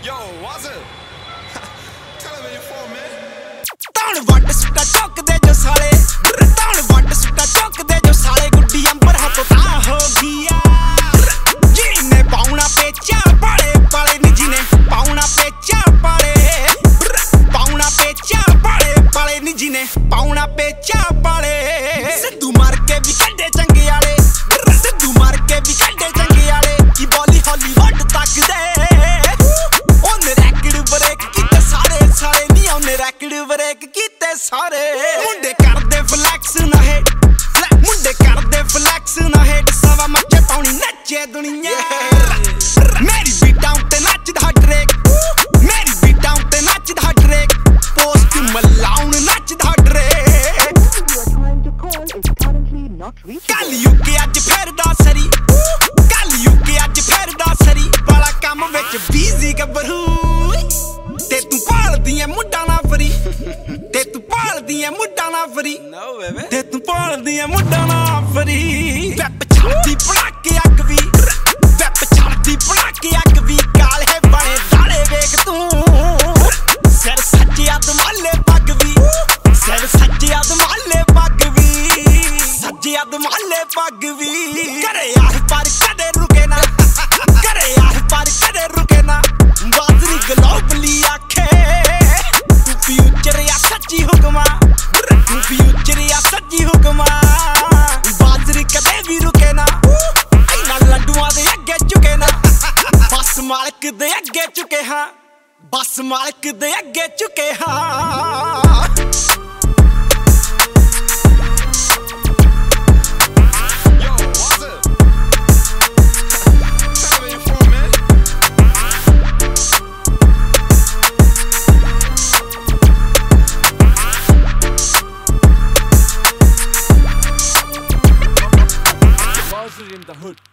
Yo, what's up? Tell him where you from, man. ਤਾਣ ਵੱਟ ਸੁੱਟਾ ਚੁੱਕਦੇ ਜੋ ਸਾਲੇ ਤਾਣ ਵੱਟ ਸੁੱਟਾ ਚੁੱਕਦੇ ਜੋ ਸਾਲੇ ਗੁੱਡੀ ਅੰਬਰ ਹੱਥੋਂ ਤਾਂ ਹੋ ਗਿਆ ਜੀ ਨੇ ਪਾਉਣਾ ਪੇਚਾ ਪਾਲੇ ਪਾਲੇ ਨੀ ਜੀ ਨੇ ਪਾਉਣਾ ਪੇਚਾ ਪਾਲੇ ਨੀ ਜੀ ਨੇ ਪਾਉਣਾ ਪੇਚਾ ਪਾਲੇ ਸਿੱਧੂ ਮਾਰ ਕੇ ਵੀ ਕੱਢੇ ਚੰਗੇ ਵਾਲੇ ਸਿੱਧੂ ਮਾਰ ਕੇ ਵੀ ਕੱਢੇ ਚੰਗੇ ਵਾਲੇ ਕੀ ਬੋਲੀ ਹਾਲੀਵੁੱਡ ਤੱਕ ਦੇ ਉਹਨੇ ਰੈਕਡ ਬ੍ਰੇਕ ਕੀਤੇ ਸਾਰੇ ਸਾਰੇ ਨੀ ਉਹਨੇ ਰੈਕਡ ਬ੍ਰੇਕ ਕੀਤੇ ਸਾਰੇ ਮੁੰਡੇ ਕਰਦੇ ਫਲੈਕਸ ਨਾ ਹੇਟ ਮੁੰਡੇ ਕਰਦੇ ਫਲੈਕਸ ਨਾ ਹੇਟ ਸਵਾ ਮੱਚੇ ਪਾਉਣੀ ਨੱਚੇ ਦੁਨੀਆ ਮੇਰੀ ਬੀਟਾਂ ਉੱਤੇ ਨੱਚਦਾ ਡਰੇਕ ਮੇਰੀ ਬੀਟਾਂ ਉੱਤੇ ਨੱਚਦਾ ਡਰੇਕ ਪੋਸਟ ਮਲਾਉਣ ਨੱਚਦਾ ਡਰੇਕ ਕੱਲ ਯੂਕੇ ਅੱਜ ਫਿਰਦਾ ਸਰੀ ਕੱਲ ਯੂਕੇ ਅੱਜ ਫਿਰਦਾ ਸਰੀ ਵਾਲਾ ਕੰਮ ਵਿੱਚ ਬੀਜ਼ੀ ਗੱਭਰੂ ਤੇ ਤੂੰ ਭਾਲਦੀ ਐ ਮੁੰਡਾ ਨਾ ਫਰੀ ਤੇ ਤੂੰ ਭਾਲਦੀ ਐ ਮੁੰਡਾ ਨਾ ਫਰੀ ਤੇ ਤੂੰ ਭਾਲਦੀ ਐ ਮੁੰਡਾ ਨਾ ਫਰੀ ਵੈਪ ਛਾਤੀ ਪੜਾ ਕੇ ਅੱਗ ਵੀ ਵੈਪ ਛਾਤੀ ਪੜਾ ਕੇ ਅੱਗ ਵੀ ਕਾਲੇ ਬਣੇ ਦਾਲੇ ਵੇਖ ਤੂੰ ਸਿਰ ਸੱਜਿਆ ਦਮਾਲੇ ਪੱਗ ਵੀ ਸਿਰ ਸੱਜਿਆ ਦਮਾਲੇ ਪੱਗ ਵੀ ਸੱਜਿਆ ਦਮਾਲੇ ਪੱਗ ਵੀ ਘਰੇ ਆਹ ਪਰ ਕਦੇ ਰੁਕੇ ਨਾ ਘਰੇ ਆਹ ਪਰ ਕਦੇ ਰੁਕੇ ਨਾ ਬਾਜ਼ਰੀ ਗਲੋਬਲੀ ਆਖੇ ਤੂੰ ਫਿਊਚਰ ਆ ਸੱਚੀ ਹੁਕਮਾ ਤੂੰ ਫਿਊਚਰ ਆ ਸੱਚੀ ਹੁਕਮਾ ਬਾਜ਼ਰੀ ਕਦੇ ਵੀ ਰੁਕੇ ਨਾ ਇਹਨਾਂ ਲੱਡੂਆਂ ਦੇ ਅੱਗੇ ਝੁਕੇ ਨਾ ਬਸ ਮਾਲਕ ਦੇ ਅੱਗੇ ਝੁਕੇ ਹਾਂ ਬਸ ਮਾਲਕ ਦੇ ਅੱਗੇ ਝੁਕੇ ਹਾਂ In the hood.